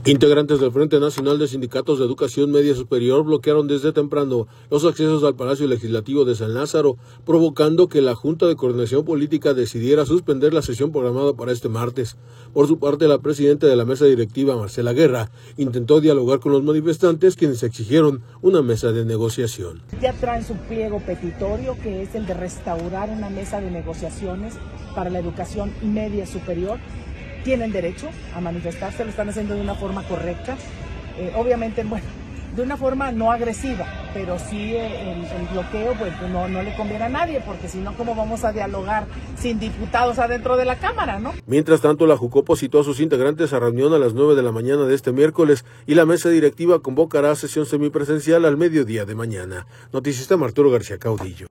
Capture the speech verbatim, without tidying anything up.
Integrantes del Frente Nacional de Sindicatos de Educación Media Superior bloquearon desde temprano los accesos al Palacio Legislativo de San Lázaro, provocando que la Junta de Coordinación Política decidiera suspender la sesión programada para este martes. Por su parte, la presidenta de la mesa directiva, Marcela Guerra, intentó dialogar con los manifestantes, quienes exigieron una mesa de negociación. Ya traen su pliego petitorio, que es el de restaurar una mesa de negociaciones para la educación media superior. Tienen derecho a manifestarse, lo están haciendo de una forma correcta, eh, obviamente, bueno, de una forma no agresiva, pero sí eh, el, el bloqueo pues no, no le conviene a nadie, porque si no, ¿cómo vamos a dialogar sin diputados adentro de la Cámara, no? Mientras tanto, la Jucopo citó a sus integrantes a reunión a las nueve de la mañana de este miércoles y la mesa directiva convocará a sesión semipresencial al mediodía de mañana. Noticista Arturo García Caudillo.